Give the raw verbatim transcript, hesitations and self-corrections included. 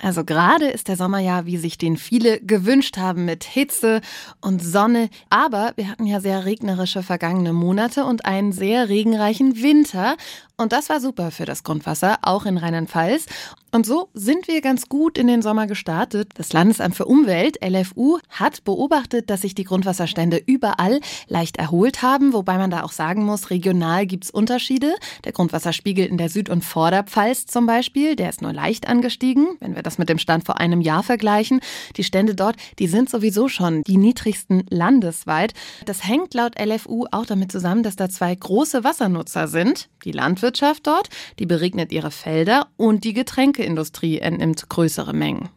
Also gerade ist der Sommer ja, wie sich den viele gewünscht haben, mit Hitze und Sonne. Aber wir hatten ja sehr regnerische vergangene Monate und einen sehr regenreichen Winter. Und das war super für das Grundwasser, auch in Rheinland-Pfalz. Und so sind wir ganz gut in den Sommer gestartet. Das Landesamt für Umwelt, L F U, hat beobachtet, dass sich die Grundwasserstände überall leicht erholt haben. Wobei man da auch sagen muss, regional gibt's Unterschiede. Der Grundwasserspiegel in der Süd- und Vorderpfalz zum Beispiel, der ist nur leicht angestiegen, wenn wir das mit dem Stand vor einem Jahr vergleichen. Die Stände dort, die sind sowieso schon die niedrigsten landesweit. Das hängt laut L F U auch damit zusammen, dass da zwei große Wassernutzer sind. Die Landwirtschaft dort, die beregnet ihre Felder, und die Getränkeindustrie entnimmt größere Mengen.